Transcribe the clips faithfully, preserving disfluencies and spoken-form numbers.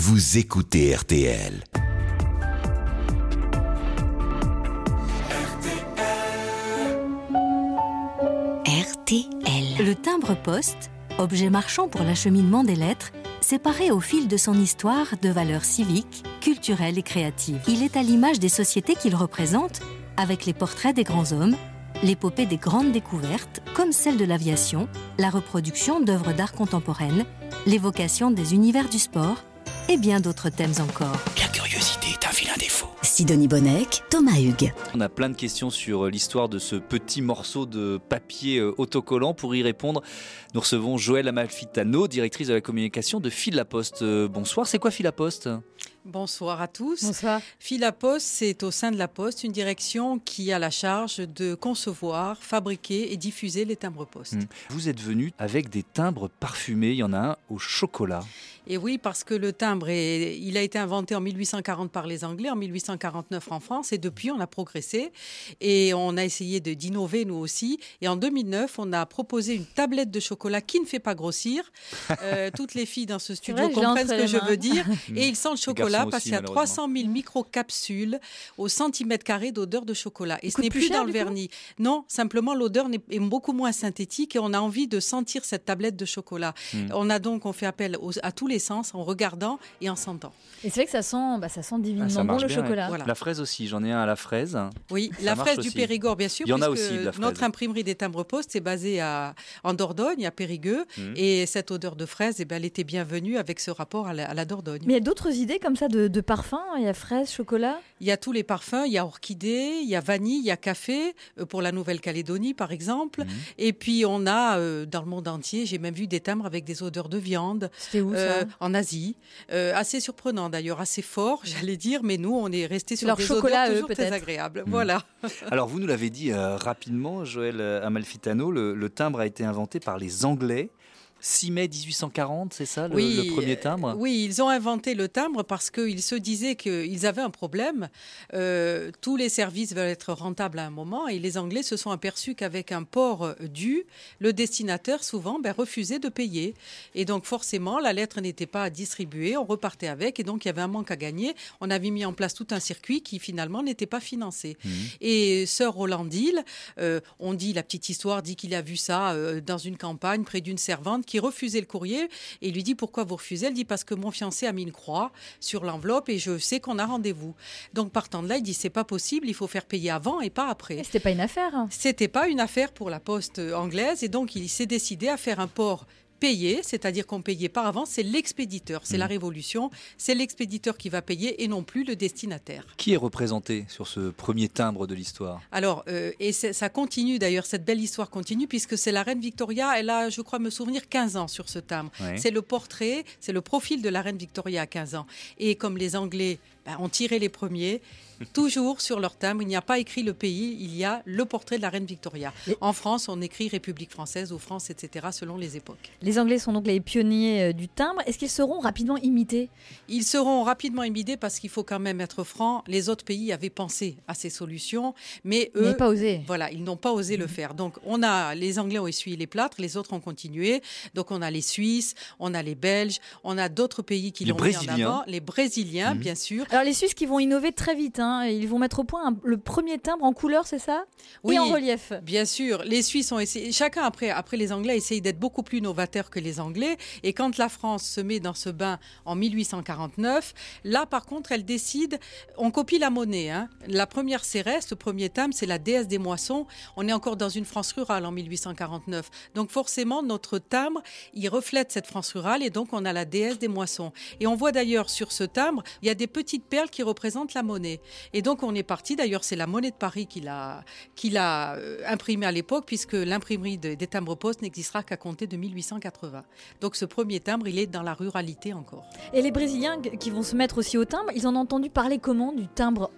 vous écoutez R T L. R T L. Le timbre-poste, objet marchand pour l'acheminement des lettres, séparé au fil de son histoire de valeurs civiques, culturelles et créatives. Il est à l'image des sociétés qu'il représente, avec les portraits des grands hommes, l'épopée des grandes découvertes, comme celle de l'aviation, la reproduction d'œuvres d'art contemporaines, l'évocation des univers du sport et bien d'autres thèmes encore. La curiosité est un vilain défaut. Sidonie Bonnec, Thomas Hugues. On a plein de questions sur l'histoire de ce petit morceau de papier autocollant. Pour y répondre, nous recevons Joëlle Amalfitano, directrice de la communication de Fil La Poste. Bonsoir, c'est quoi Fil La Poste ? Bonsoir à tous. Bonsoir. Fil La Poste, c'est au sein de la Poste une direction qui a la charge de concevoir, fabriquer et diffuser les timbres-poste. Vous êtes venu avec des timbres parfumés, il y en a un au chocolat. Et oui, parce que le timbre, est, il a été inventé en mille huit cent quarante par les Anglais, en mille huit cent quarante-neuf en France, et depuis on a progressé et on a essayé de, d'innover nous aussi. Et en deux mille neuf, on a proposé une tablette de chocolat qui ne fait pas grossir. Euh, toutes les filles dans ce studio vrai, comprennent ce que je veux dire. Et il sent le chocolat aussi, parce qu'il y a trois cent mille microcapsules au centimètre carré d'odeur de chocolat. Et ce n'est plus, plus cher, dans le vernis. Non, simplement l'odeur est beaucoup moins synthétique et on a envie de sentir cette tablette de chocolat. Mmh. On a donc, on fait appel aux, à tous les sens en regardant et en sentant. Et c'est vrai que ça sent, bah, ça sent divinement ah, ça bon le bien, chocolat. Ouais. Voilà. La fraise aussi, j'en ai un à la fraise. Oui, ça la fraise du Périgord, bien sûr. Il y en a aussi de la fraise. Notre imprimerie des timbres-poste est basée à, en Dordogne, à Périgueux. Mmh. Et cette odeur de fraise, eh ben, elle était bienvenue avec ce rapport à la, à la Dordogne. Mais il y a d'autres idées comme ça de, de parfums. Il y a fraise, chocolat. Il y a tous les parfums. Il y a orchidée, il y a vanille, il y a café, euh, pour la Nouvelle-Calédonie, par exemple. Mmh. Et puis, on a, euh, dans le monde entier, j'ai même vu des timbres avec des odeurs de viande. C'était où, euh, ça ? En Asie. Euh, assez surprenant, d'ailleurs, assez fort, j'allais dire. Mais nous, on est resté sur leur des chocolat, odeurs eux, toujours peut-être. très agréables. Mmh. Voilà. Alors, vous nous l'avez dit euh, rapidement, Joëlle Amalfitano, le, le timbre a été inventé par les Anglais. six mai dix-huit cent quarante, c'est ça, le, oui, le premier timbre ? Oui, ils ont inventé le timbre parce qu'ils se disaient qu'ils avaient un problème. Euh, tous les services veulent être rentables à un moment et les Anglais se sont aperçus qu'avec un port dû, le destinataire, souvent, ben, refusait de payer. Et donc, forcément, la lettre n'était pas distribuée, on repartait avec et donc il y avait un manque à gagner. On avait mis en place tout un circuit qui, finalement, n'était pas financé. Mmh. Et Sir Roland Hill, euh, on dit, la petite histoire dit qu'il a vu ça euh, dans une campagne près d'une servante qui refusait le courrier et il lui dit pourquoi vous refusez. Elle dit parce que mon fiancé a mis une croix sur l'enveloppe et je sais qu'on a rendez-vous. Donc partant de là, il dit c'est pas possible, il faut faire payer avant et pas après. Et c'était pas une affaire. Hein. C'était pas une affaire pour la poste anglaise et donc il s'est décidé à faire un port payé, c'est-à-dire qu'on payait par avance, c'est l'expéditeur, c'est mmh. la révolution, c'est l'expéditeur qui va payer et non plus le destinataire. Qui est représenté sur ce premier timbre de l'histoire ? Alors, euh, et ça continue d'ailleurs, cette belle histoire continue, puisque c'est la reine Victoria, elle a, je crois me souvenir, quinze ans sur ce timbre. Ouais. C'est le portrait, c'est le profil de la reine Victoria à quinze ans. Et comme les Anglais ben, ont tiré les premiers, toujours sur leur timbre, il n'y a pas écrit le pays, il y a le portrait de la reine Victoria. Et en France, on écrit République française ou France, et cetera, selon les époques. Les Anglais sont donc les pionniers du timbre. Est-ce qu'ils seront rapidement imités ? Ils seront rapidement imités parce qu'il faut quand même être franc. Les autres pays avaient pensé à ces solutions, mais eux, ils n'ont pas osé. Voilà, ils n'ont pas osé mmh. le faire. Donc, on a, les Anglais ont essuyé les plâtres, les autres ont continué. Donc, on a les Suisses, on a les Belges, on a d'autres pays qui les l'ont Brésiliens. mis en avant. Les Brésiliens, mmh. bien sûr. Alors, les Suisses qui vont innover très vite, hein. Ils vont mettre au point un, le premier timbre en couleur, c'est ça ? Oui, et en relief. Bien sûr. Les Suisses ont essayé. Chacun après, après les Anglais a essayé d'être beaucoup plus novateur que les Anglais. Et quand la France se met dans ce bain en mille huit cent quarante-neuf, là par contre, elle décide. On copie la monnaie. Hein. La première Cérès, le premier timbre, c'est la déesse des moissons. On est encore dans une France rurale en mille huit cent quarante-neuf. Donc forcément, notre timbre, il reflète cette France rurale et donc on a la déesse des moissons. Et on voit d'ailleurs sur ce timbre, il y a des petites perles qui représentent la monnaie. Et donc on est parti. D'ailleurs, c'est la monnaie de Paris qui l'a, qui l'a euh, imprimée à l'époque, puisque l'imprimerie de, des timbres-poste n'existera qu'à compter de mille huit cent quatre-vingts. Donc ce premier timbre, il est dans la ruralité encore. Et les Brésiliens qui vont se mettre aussi au timbre, ils en ont entendu parler comment du timbre anglais ?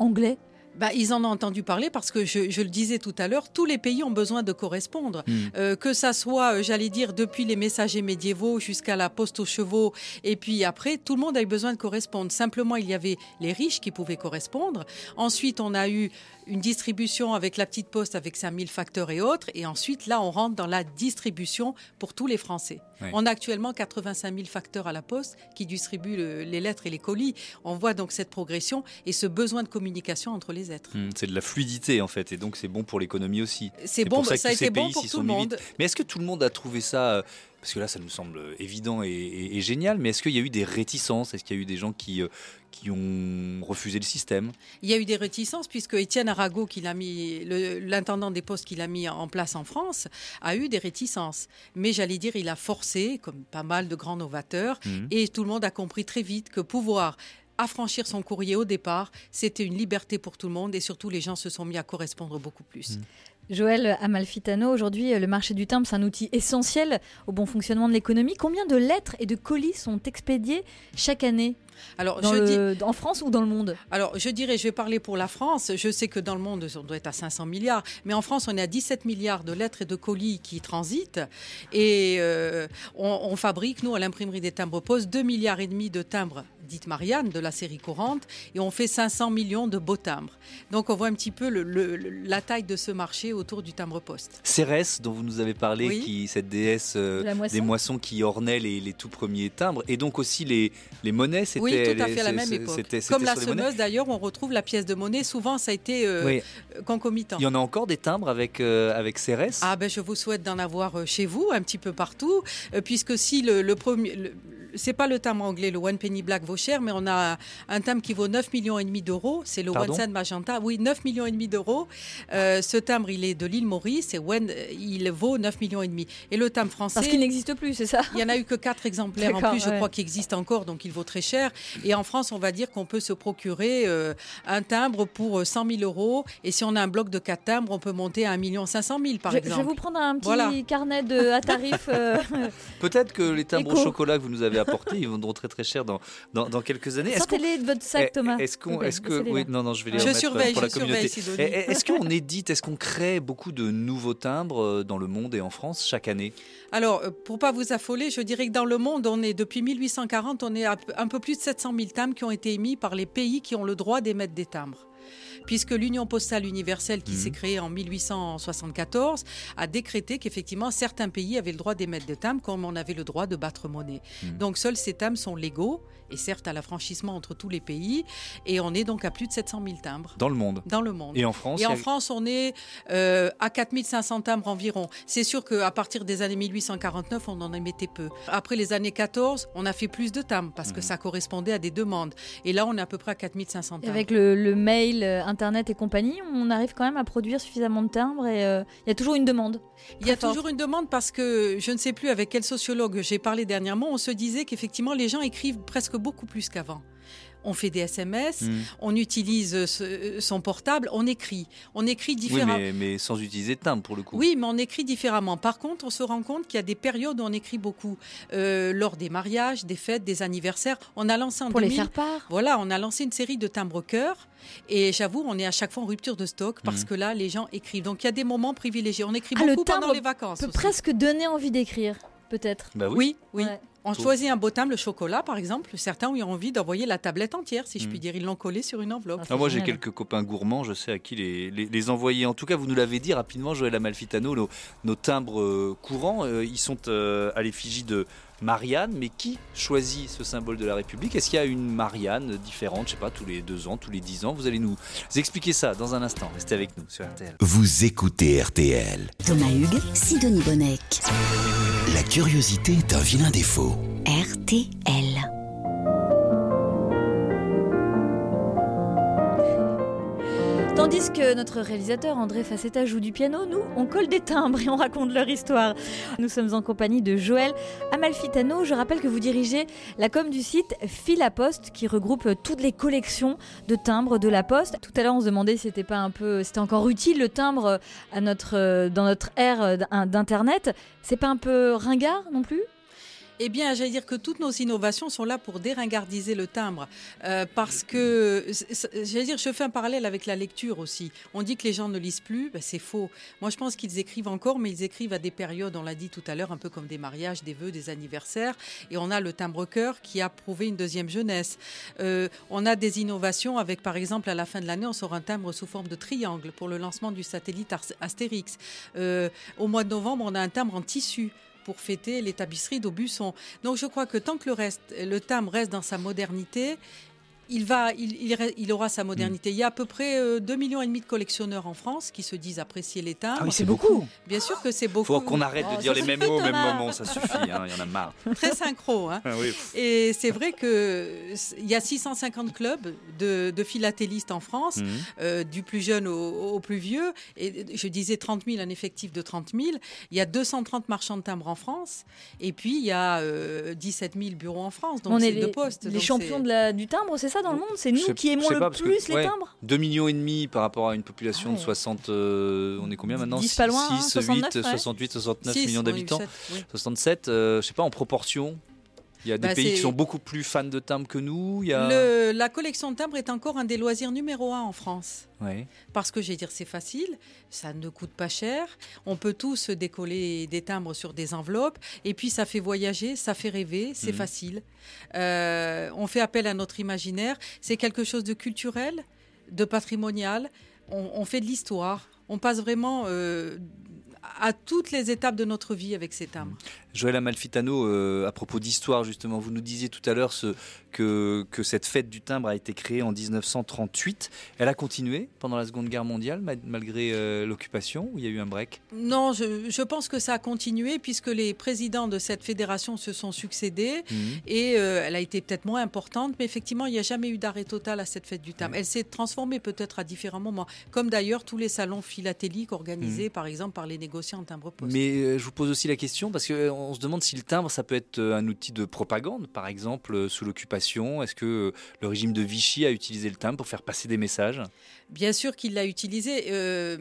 Bah, ils en ont entendu parler parce que, je, je le disais tout à l'heure, tous les pays ont besoin de correspondre. Mmh. Euh, que ça soit, euh, j'allais dire, depuis les messagers médiévaux jusqu'à la poste aux chevaux, et puis après, tout le monde a eu besoin de correspondre. Simplement, il y avait les riches qui pouvaient correspondre. Ensuite, on a eu une distribution avec la petite poste, avec cinq mille facteurs et autres. Et ensuite, là, on rentre dans la distribution pour tous les Français. Oui. On a actuellement quatre-vingt-cinq mille facteurs à la poste qui distribuent le, les lettres et les colis. On voit donc cette progression et ce besoin de communication entre les êtres. Mmh, c'est de la fluidité, en fait. Et donc, c'est bon pour l'économie aussi. C'est, c'est bon, pour ça, que ça a été bon pour tout le monde. Mais est-ce que tout le monde a trouvé ça... Parce que là, ça nous semble évident et, et, et génial, mais est-ce qu'il y a eu des réticences ? Est-ce qu'il y a eu des gens qui, euh, qui ont refusé le système ? Il y a eu des réticences, puisque Étienne Arago, qui l'a mis, le, l'intendant des postes qu'il a mis en place en France, a eu des réticences. Mais j'allais dire, il a forcé, comme pas mal de grands novateurs, mmh. et tout le monde a compris très vite que pouvoir affranchir son courrier au départ, c'était une liberté pour tout le monde, et surtout, les gens se sont mis à correspondre beaucoup plus. Mmh. Joël Amalfitano, aujourd'hui, le marché du timbre, c'est un outil essentiel au bon fonctionnement de l'économie. Combien de lettres et de colis sont expédiés chaque année ? Alors, dans je le, dis, en France ou dans le monde ? Alors, je dirais, je vais parler pour la France. Je sais que dans le monde, on doit être à cinq cents milliards. Mais en France, on est à dix-sept milliards de lettres et de colis qui transitent. Et euh, on, on fabrique, nous, à l'imprimerie des timbres-poste, deux milliards et demi de timbres dites Marianne, de la série courante. Et on fait cinq cents millions de beaux timbres. Donc, on voit un petit peu le, le, la taille de ce marché autour du timbre-poste. Cérès, dont vous nous avez parlé, oui. qui, cette déesse euh, moisson. des moissons qui ornait les, les tout premiers timbres. Et donc aussi les, les monnaies, c'était... Oui, tout à fait à la même époque. C'était, c'était Comme la semeuse, d'ailleurs, on retrouve la pièce de monnaie. Souvent, ça a été euh, oui. concomitant. Il y en a encore des timbres avec, euh, avec Cérès ? Ah ben, je vous souhaite d'en avoir chez vous, un petit peu partout, euh, puisque si le, le premier... Le, c'est pas le timbre anglais, le One Penny Black vaut cher, mais on a un timbre qui vaut neuf millions et demi d'euros. C'est le Pardon One Cent Magenta. Oui, neuf millions et demi d'euros. Euh, ce timbre, il est de l'île Maurice et One, il vaut neuf millions et demi. Et le timbre français... Parce qu'il n'existe plus, c'est ça ? Il y en a eu que quatre exemplaires. D'accord, en plus, je ouais. crois qu'il existe encore, donc il vaut très cher. Et en France, on va dire qu'on peut se procurer euh, un timbre pour cent mille euros. Et si on a un bloc de quatre timbres, on peut monter à un million cinq cent mille, par je, exemple. Je vais vous prendre un petit voilà. carnet de, à tarif. Euh, Peut-être que les timbres Éco. au chocolat que vous nous avez apportés, ils vendront très très cher dans, dans, dans quelques années. Sortez-les de votre sac, Thomas. Est-ce qu'on, est-ce que, oui, non, non, je vais les je remettre surveille, pour la je communauté. Surveille, est-ce qu'on édite, est-ce qu'on crée beaucoup de nouveaux timbres dans le monde et en France chaque année ? Alors, pour pas vous affoler, je dirais que dans le monde, on est depuis mille huit cent quarante, on est à un peu plus de sept cent mille timbres qui ont été émis par les pays qui ont le droit d'émettre des timbres. Puisque l'Union postale universelle, qui mmh. s'est créée en mille huit cent soixante-quatorze, a décrété qu'effectivement certains pays avaient le droit d'émettre des timbres comme on avait le droit de battre monnaie. Mmh. Donc seuls ces timbres sont légaux et servent à l'affranchissement entre tous les pays. Et on est donc à plus de sept cent mille timbres. Dans le monde. Dans le monde. Et en France Et en a... France, on est euh, à quatre mille cinq cents timbres environ. C'est sûr qu'à partir des années mille huit cent quarante-neuf, on en émettait peu. Après les années quatorze, on a fait plus de timbres parce mmh. que ça correspondait à des demandes. Et là, on est à peu près à quatre mille cinq cents timbres. Et avec le, le mail, Internet et compagnie, on arrive quand même à produire suffisamment de timbres et il euh, y a toujours une demande. Il y a forte. toujours une demande parce que je ne sais plus avec quel sociologue j'ai parlé dernièrement, on se disait qu'effectivement les gens écrivent presque beaucoup plus qu'avant. On fait des S M S, mmh. on utilise ce, son portable, on écrit. On écrit différemment. Oui, mais, mais sans utiliser de timbre pour le coup. Oui, mais on écrit différemment. Par contre, on se rend compte qu'il y a des périodes où on écrit beaucoup. Euh, lors des mariages, des fêtes, des anniversaires. On a lancé en Pour deux mille, les faire part. Voilà, on a lancé une série de timbres-cœurs. Et j'avoue, on est à chaque fois en rupture de stock parce mmh. que là, les gens écrivent. Donc, il y a des moments privilégiés. On écrit ah, beaucoup pendant les vacances. Peut aussi. presque donner envie d'écrire, peut-être. Bah oui, oui. oui. Ouais. On choisit un beau timbre, le chocolat par exemple. Certains ont eu envie d'envoyer la tablette entière, si je puis dire. Ils l'ont collé sur une enveloppe. Ah, moi, j'ai quelques copains gourmands, je sais à qui les, les, les envoyer. En tout cas, vous nous l'avez dit rapidement, Joël Amalfitano, nos, nos timbres euh, courants, euh, ils sont euh, à l'effigie de Marianne. Mais qui choisit ce symbole de la République ? Est-ce qu'il y a une Marianne différente, je sais pas, tous les deux ans, tous les dix ans ? Vous allez nous expliquer ça dans un instant. Restez avec nous sur R T L. Vous écoutez R T L. Thomas Hugues, Sidonie Bonnec. La curiosité est un vilain défaut. R T L. Tandis que notre réalisateur André Facetta joue du piano, nous, on colle des timbres et on raconte leur histoire. Nous sommes en compagnie de Joël Amalfitano. Je rappelle que vous dirigez la com du site Fil La Poste qui regroupe toutes les collections de timbres de la Poste. Tout à l'heure, on se demandait si c'était pas un peu, c'était encore utile le timbre à notre, dans notre ère d'Internet. C'est pas un peu ringard non plus ? Eh bien, j'allais dire que toutes nos innovations sont là pour déringardiser le timbre. Euh, parce que, j'allais dire, je fais un parallèle avec la lecture aussi. On dit que les gens ne lisent plus, ben, c'est faux. Moi, je pense qu'ils écrivent encore, mais ils écrivent à des périodes, on l'a dit tout à l'heure, un peu comme des mariages, des vœux, des anniversaires. Et on a le timbre-cœur qui a prouvé une deuxième jeunesse. Euh, on a des innovations avec, par exemple, à la fin de l'année, on sort un timbre sous forme de triangle pour le lancement du satellite Astérix. Euh, au mois de novembre, on a un timbre en tissu pour fêter les tapisseries d'Aubusson. Donc je crois que tant que le, reste, le timbre reste dans sa modernité, il, va, il, il, il aura sa modernité. Il y a à peu près euh, deux millions et demi de collectionneurs en France qui se disent apprécier les timbres. Ah oui, c'est beaucoup. Bien sûr que c'est beaucoup. Il faut qu'on arrête de oh, dire les mêmes mots au même Thomas. moment, ça suffit, hein, il y en a marre. Très synchro. Hein. Ah oui. Et c'est vrai qu'il y a six cent cinquante clubs de, de philatélistes en France, mmh. euh, du plus jeune au, au plus vieux. Et je disais trente mille, un effectif de trente mille. Il y a deux cent trente marchands de timbres en France. Et puis, il y a euh, dix-sept mille bureaux en France. Donc on c'est est les, deux postes. Les donc champions de la, du timbre, c'est ça dans le monde? C'est nous je sais, qui aimons le pas, plus que, les ouais, timbres. deux millions et demi par rapport à une population ah ouais. de soixante... Euh, on est combien maintenant? dix pas loin, six, hein, soixante-neuf, huit, ouais. soixante-huit, soixante-neuf six, millions d'habitants. sept, oui. soixante-sept, euh, je sais pas, en proportion. Il y a des bah, pays c'est... qui sont beaucoup plus fans de timbres que nous. Il y a... Le, la collection de timbres est encore un des loisirs numéro un en France. Ouais. Parce que, j'ai dire, c'est facile, ça ne coûte pas cher, on peut tous décoller des timbres sur des enveloppes, et puis ça fait voyager, ça fait rêver, c'est mmh. facile. Euh, on fait appel à notre imaginaire, c'est quelque chose de culturel, de patrimonial, on, on fait de l'histoire, on passe vraiment euh, à toutes les étapes de notre vie avec ces timbres. Joël Amalfitano, euh, à propos d'histoire justement, vous nous disiez tout à l'heure ce, que, que cette fête du timbre a été créée en dix-neuf cent trente-huit. Elle a continué pendant la Seconde Guerre mondiale malgré euh, l'occupation, ou il y a eu un break? Non, je, je pense que ça a continué puisque les présidents de cette fédération se sont succédés mmh. et euh, elle a été peut-être moins importante, mais effectivement, il n'y a jamais eu d'arrêt total à cette fête du timbre. Mmh. Elle s'est transformée peut-être à différents moments, comme d'ailleurs tous les salons philatéliques organisés mmh. par exemple par les négociants en timbre-poste. Mais euh, je vous pose aussi la question parce que euh, on se demande si le timbre, ça peut être un outil de propagande, par exemple, euh, sous l'occupation. Est-ce que euh, le régime de Vichy a utilisé le timbre pour faire passer des messages? Bien sûr qu'il l'a utilisé. Euh,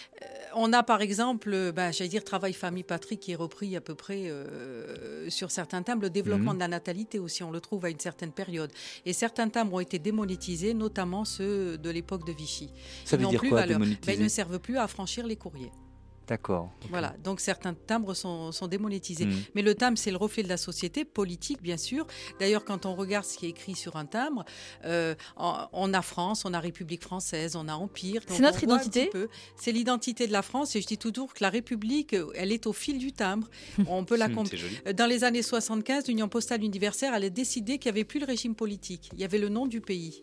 on a, par exemple, ben, j'allais dire Travail, Famille, Patrie, qui est repris à peu près euh, sur certains timbres. Le développement mmh. de la natalité aussi, on le trouve à une certaine période. Et certains timbres ont été démonétisés, notamment ceux de l'époque de Vichy. Ça veut dire quoi, démonétiser? Ben, ils ne servent plus à affranchir les courriers. D'accord. Okay. Voilà, donc certains timbres sont, sont démonétisés. Mmh. Mais le timbre, c'est le reflet de la société, politique bien sûr. D'ailleurs, quand on regarde ce qui est écrit sur un timbre, euh, on a France, on a République française, on a Empire. C'est notre identité. C'est l'identité de la France et je dis toujours que la République, elle est au fil du timbre. On peut la comp- Dans les années soixante-quinze, l'Union postale universelle, elle a décidé qu'il n'y avait plus le régime politique. Il y avait le nom du pays.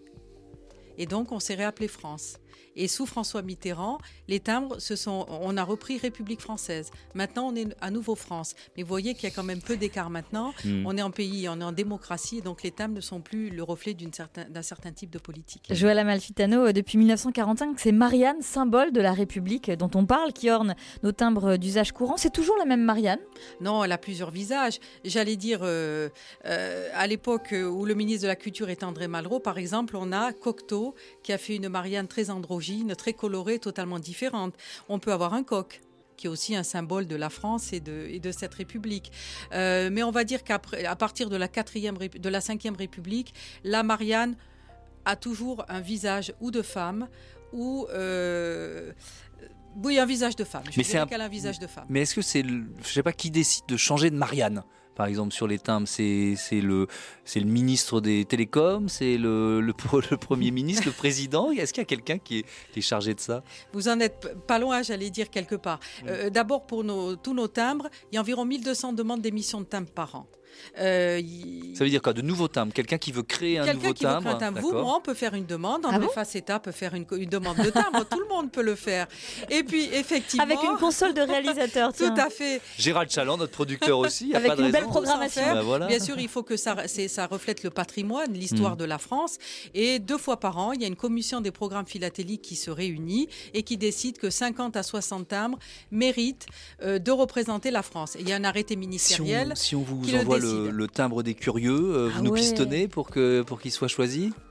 Et donc, on s'est réappelé France. Et sous François Mitterrand, les timbres, se sont, on a repris République française. Maintenant, on est à nouveau France. Mais vous voyez qu'il y a quand même peu d'écart maintenant. Mmh. On est en pays, on est en démocratie, donc les timbres ne sont plus le reflet d'une certain, d'un certain type de politique. Joël Amalfitano, depuis dix-neuf cent quarante-cinq, c'est Marianne, symbole de la République dont on parle, qui orne nos timbres d'usage courant. C'est toujours la même Marianne? Non, elle a plusieurs visages. J'allais dire, euh, euh, à l'époque où le ministre de la Culture est André Malraux, par exemple, on a Cocteau qui a fait une Marianne très androgyne, très colorée, totalement différente. On peut avoir un coq, qui est aussi un symbole de la France et de, et de cette République. Euh, mais on va dire qu'à partir de la, quatrième, de la cinquième République, la Marianne a toujours un visage ou de femme ou... Euh, oui, un visage de femme. Je mais dirais un... qu'elle a un visage de femme. Mais est-ce que c'est... Le... Je ne sais pas qui décide de changer de Marianne? Par exemple, sur les timbres, c'est, c'est, le, c'est le ministre des télécoms, c'est le, le, le Premier ministre, le président. Est-ce qu'il y a quelqu'un qui est, qui est chargé de ça? Vous en êtes pas loin, j'allais dire, quelque part. Mmh. Euh, d'abord, pour nos, tous nos timbres, il y a environ mille deux cents demandes d'émission de timbres par an. Euh, y... Ça veut dire quoi? De nouveaux timbres? Quelqu'un qui veut créer un Quelqu'un nouveau qui timbre, veut créer un timbre. Vous, moi, on peut faire une demande. André ah bon Faceta peut faire une, une demande de timbre. Tout le monde peut le faire. Et puis, effectivement... Avec une console de réalisateur, tout à fait. Gérald Chaland, notre producteur aussi. Y a Avec pas de une raison. belle programmation. Bah voilà. Bien sûr, il faut que ça, c'est, ça reflète le patrimoine, l'histoire mmh. de la France. Et deux fois par an, il y a une commission des programmes philatéliques qui se réunit et qui décide que cinquante à soixante timbres méritent euh, de représenter la France. Et il y a un arrêté ministériel. Si on, si on vous qui envoie le, le, le timbre des curieux, euh, vous ah nous ouais. pistonnez pour, que, pour qu'il soit choisi?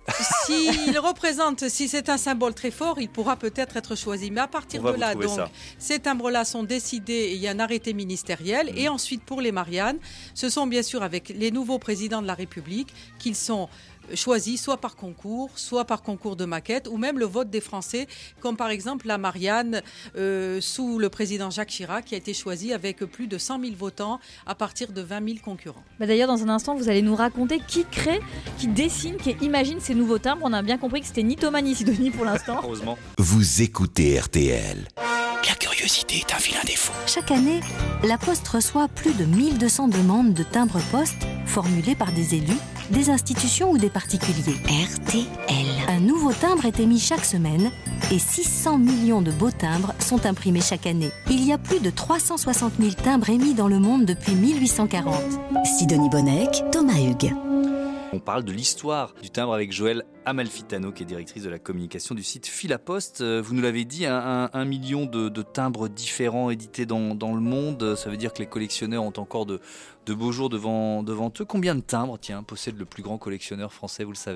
S'il représente, si c'est un symbole très fort, il pourra peut-être être choisi. Mais à partir de là, donc, ça. Ces timbres-là sont décidés et il y a un arrêté ministériel. Mmh. Et ensuite, pour les Mariannes, ce sont bien sûr avec les nouveaux présidents de la République qu'ils sont choisis soit par concours, soit par concours de maquette, ou même le vote des Français, comme par exemple la Marianne euh, sous le président Jacques Chirac, qui a été choisie avec plus de cent mille votants à partir de vingt mille concurrents. Bah d'ailleurs, dans un instant, vous allez nous raconter qui crée, qui dessine, qui imagine ces nouveaux timbres. On a bien compris que c'était ni Thomas ni Sidonie pour l'instant. Heureusement. Vous écoutez R T L. La curiosité est un vilain défaut. Chaque année, la Poste reçoit plus de mille deux cents demandes de timbres poste formulées par des élus, des institutions ou des particuliers. R T L. Un nouveau timbre est émis chaque semaine et six cents millions de beaux timbres sont imprimés chaque année. Il y a plus de trois cent soixante mille timbres émis dans le monde depuis mille huit cent quarante. Sidonie Bonnec, Thomas Hugues. On parle de l'histoire du timbre avec Joëlle Amalfitano, qui est directrice de la communication du site Philapost. Vous nous l'avez dit, un, un, un million de, de timbres différents édités dans, dans le monde. Ça veut dire que les collectionneurs ont encore de, de beaux jours devant, devant eux. Combien de timbres, tiens, possède le plus grand collectionneur français, vous le savez ?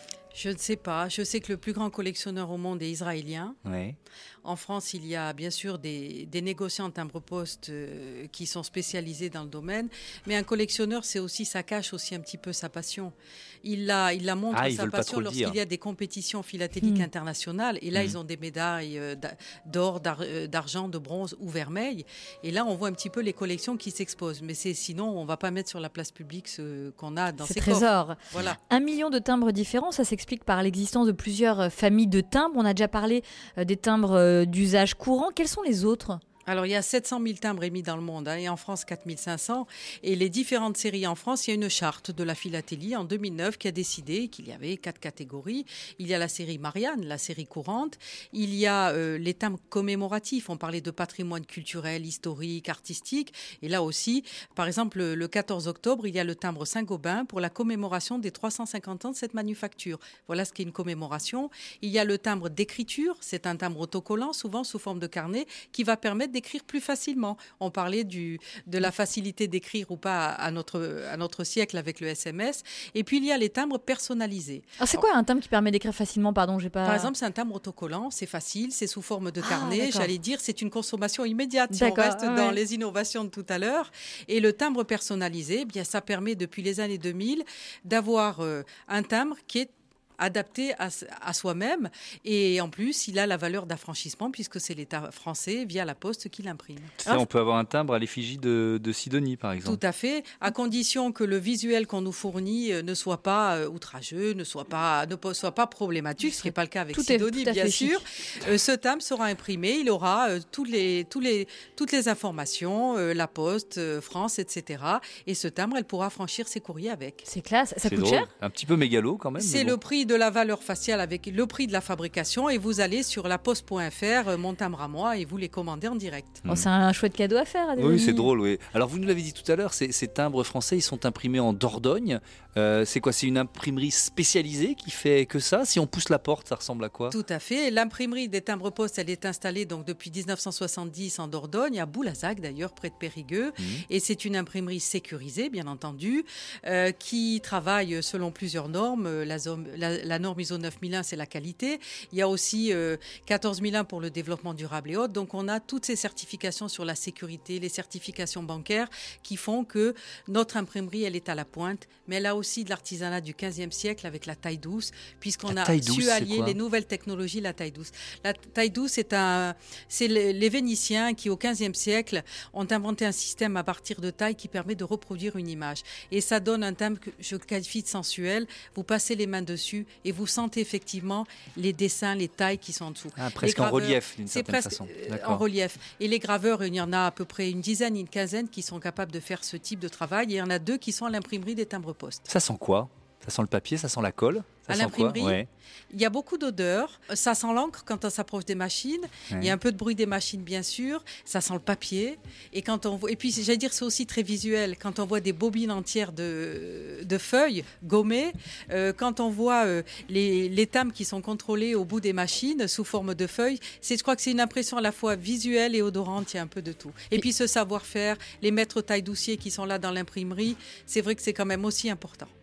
Je ne sais pas. Je sais que le plus grand collectionneur au monde est israélien. Ouais. En France, il y a bien sûr des, des négociants en timbre-poste euh, qui sont spécialisés dans le domaine. Mais un collectionneur, c'est aussi, ça cache aussi un petit peu sa passion. Il la, il la montre, ah, sa passion, lorsqu'il y a des compétitions philatéliques mmh. internationales. Et là, mmh. ils ont des médailles euh, d'or, d'ar, euh, d'argent, de bronze ou vermeil. Et là, on voit un petit peu les collections qui s'exposent. Mais c'est, sinon, on ne va pas mettre sur la place publique ce qu'on a dans ces trésors. Voilà. Un million de timbres différents, ça s'explique par l'existence de plusieurs familles de timbres. On a déjà parlé euh, des timbres euh, d'usage courant. Quels sont les autres ? Alors, il y a sept cent mille timbres émis dans le monde hein, et en France, quatre mille cinq cents. Et les différentes séries en France, il y a une charte de la philatélie en deux mille neuf qui a décidé qu'il y avait quatre catégories. Il y a la série Marianne, la série courante. Il y a euh, les timbres commémoratifs. On parlait de patrimoine culturel, historique, artistique. Et là aussi, par exemple, le, le quatorze octobre, il y a le timbre Saint-Gobain pour la commémoration des trois cent cinquante ans de cette manufacture. Voilà ce qu'est une commémoration. Il y a le timbre d'écriture. C'est un timbre autocollant, souvent sous forme de carnet, qui va permettre d'écrire plus facilement. On parlait du, de la facilité d'écrire ou pas à notre, à notre siècle avec le S M S. Et puis, il y a les timbres personnalisés. Alors, c'est quoi un timbre qui permet d'écrire facilement ? Pardon, j'ai pas... Par exemple, c'est un timbre autocollant, c'est facile, c'est sous forme de carnet. Ah, j'allais dire, c'est une consommation immédiate si d'accord, on reste ouais. dans les innovations de tout à l'heure. Et le timbre personnalisé, eh bien, ça permet depuis les années deux mille d'avoir euh, un timbre qui est adapté à, à soi-même et en plus il a la valeur d'affranchissement puisque c'est l'État français via la Poste qui l'imprime. Ça, on peut avoir un timbre à l'effigie de, de Sidonie par exemple. Tout à fait, à condition que le visuel qu'on nous fournit ne soit pas euh, outrageux, ne soit pas, ne soit pas problématique, ce qui n'est pas le cas avec tout Sidonie est, bien sûr. Euh, ce timbre sera imprimé, il aura euh, tous les, tous les, toutes les informations, euh, la Poste, euh, France, et cetera. Et ce timbre, elle pourra franchir ses courriers avec. C'est classe, ça c'est coûte drôle. cher ? Un petit peu mégalo quand même. C'est bon. le prix de la valeur faciale avec le prix de la fabrication et vous allez sur laposte point f r, mon timbre à moi et vous les commandez en direct. Oh, c'est un chouette cadeau à faire à des Oui, amis. c'est drôle. Oui. Alors vous nous l'avez dit tout à l'heure, ces, ces timbres français, ils sont imprimés en Dordogne. Euh, c'est quoi ? C'est une imprimerie spécialisée qui fait que ça ? Si on pousse la porte, ça ressemble à quoi ? Tout à fait. L'imprimerie des timbres postes, elle est installée donc depuis dix-neuf cent soixante-dix en Dordogne, à Boulazac d'ailleurs, près de Périgueux. Mmh. Et c'est une imprimerie sécurisée, bien entendu, euh, qui travaille selon plusieurs normes. La, la, la norme I S O neuf mille un, c'est la qualité. Il y a aussi euh, quatorze mille un pour le développement durable et autres. Donc on a toutes ces certifications sur la sécurité, les certifications bancaires qui font que notre imprimerie, elle est à la pointe. Mais elle a aussi de l'artisanat du quinzième siècle avec la taille douce, puisqu'on la a douce, su allier les nouvelles technologies, la taille douce. La taille douce, c'est, un, c'est les Vénitiens qui, au quinzième siècle, ont inventé un système à partir de taille qui permet de reproduire une image. Et ça donne un timbre que je qualifie de sensuel. Vous passez les mains dessus et vous sentez effectivement les dessins, les tailles qui sont en dessous. Ah, presque graveurs, en relief, d'une certaine presque, façon. D'accord. En relief. Et les graveurs, il y en a à peu près une dizaine, une quinzaine qui sont capables de faire ce type de travail. Et il y en a deux qui sont à l'imprimerie des timbres postes. Ça sent quoi ? Ça sent le papier, ça sent la colle. Ça à sent l'imprimerie, quoi ? Ouais. Il y a beaucoup d'odeurs. Ça sent l'encre quand on s'approche des machines. Ouais. Il y a un peu de bruit des machines, bien sûr. Ça sent le papier. Et quand on voit, et puis j'allais dire, c'est aussi très visuel. Quand on voit des bobines entières de, de feuilles gommées, euh, quand on voit euh, les, les timbres qui sont contrôlés au bout des machines sous forme de feuilles, c'est, je crois que c'est une impression à la fois visuelle et odorante. Il y a un peu de tout. Et, et puis ce savoir-faire, les maîtres taille-douciers qui sont là dans l'imprimerie, c'est vrai que c'est quand même aussi important.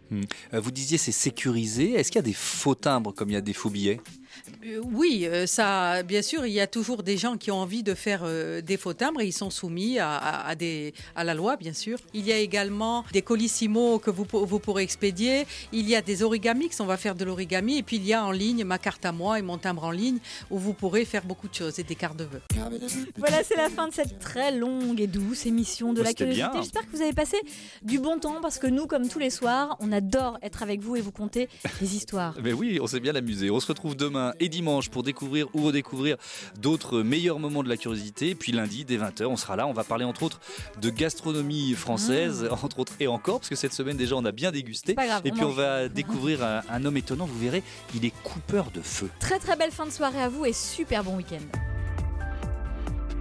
Mmh. Vous disiez c'est sécurisé. Est-ce qu'il y a des faux timbres comme il y a des faux billets ? Euh, oui, euh, ça, bien sûr, il y a toujours des gens qui ont envie de faire euh, des faux timbres et ils sont soumis à, à, à, des, à la loi, bien sûr. Il y a également des colissimo que vous, vous pourrez expédier. Il y a des origamix, on va faire de l'origami. Et puis il y a en ligne ma carte à moi et mon timbre en ligne où vous pourrez faire beaucoup de choses et des cartes de vœux. Voilà, c'est la fin de cette très longue et douce émission de Oh, la c'était curiosité. bien. J'espère que vous avez passé du bon temps parce que nous, comme tous les soirs, on adore être avec vous et vous conter des histoires. Mais oui, on s'est bien amusé. On se retrouve demain et dimanche pour découvrir ou redécouvrir d'autres meilleurs moments de la curiosité. Puis lundi, dès vingt heures, on sera là. On va parler entre autres de gastronomie française, mmh. entre autres et encore, parce que cette semaine déjà, on a bien dégusté. C'est pas grave, et on puis on mange. va découvrir un, un homme étonnant. Vous verrez, il est coupeur de feu. Très très belle fin de soirée à vous et super bon week-end.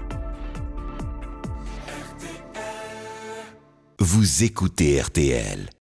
Vous écoutez R T L.